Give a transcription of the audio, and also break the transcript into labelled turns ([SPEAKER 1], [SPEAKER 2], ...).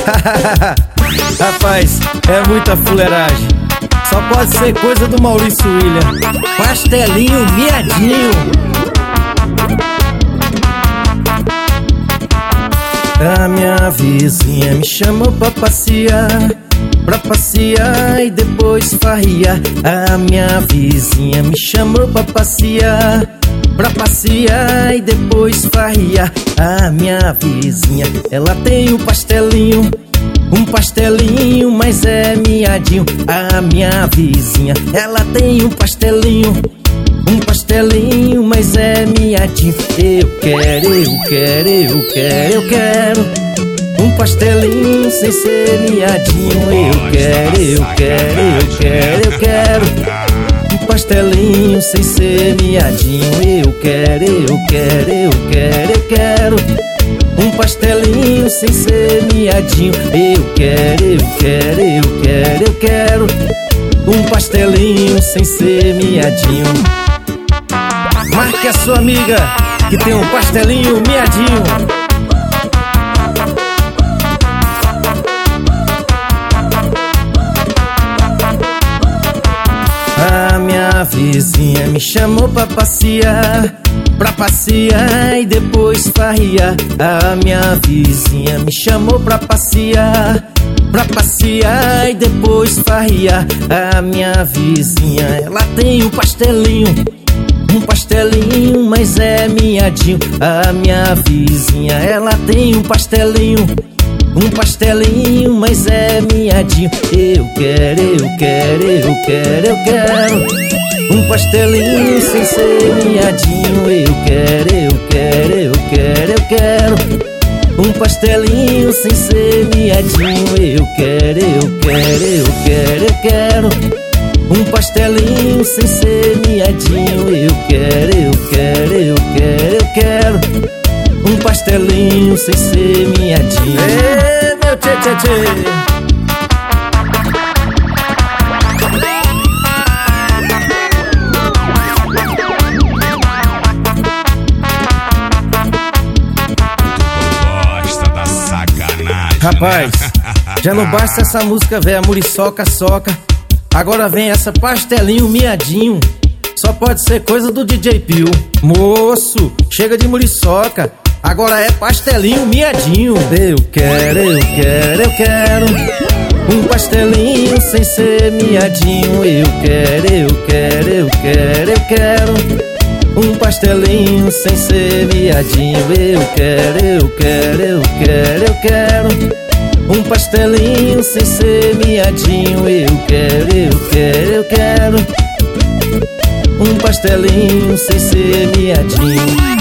[SPEAKER 1] Rapaz, é muita fuleiragem. Só pode ser coisa do Maurício William. Pastelinho miadinho. A minha vizinha me chamou pra passear e depois farriar. A minha vizinha me chamou pra passear e depois farriar. A minha vizinha, ela tem um pastelinho, mas é miadinho. A minha vizinha, ela tem um pastelinho, mas é miadinho. Eu quero um pastelinho sem ser miadinho. Eu quero um pastelinho sem ser miadinho. Eu quero um pastelinho sem ser miadinho. Eu quero um pastelinho sem ser miadinho. Marque a sua amiga que tem um pastelinho miadinho. A minha vizinha me chamou pra passear e depois farriar. A minha vizinha me chamou pra passear e depois farriar. A minha vizinha, ela tem um pastelinho, mas é miadinho. A minha vizinha, ela tem um pastelinho, mas é miadinho. Eu quero um pastelinho sem ser miadinho. Eu quero um pastelinho sem ser miadinho. Eu quero um pastelinho sem ser miadinho. Eu quero um pastelinho sem ser miadinho. Ê, meu tchê. Rapaz, já não basta essa música velha, muriçoca, soca. Agora vem essa pastelinho miadinho. Só pode ser coisa do DJ Pio. Moço, chega de muriçoca, agora é pastelinho miadinho. Eu quero um pastelinho sem ser miadinho. Eu quero um pastelinho sem ser miadinho. Eu quero um pastelinho sem ser miadinho. Eu quero um pastelinho sem ser miadinho.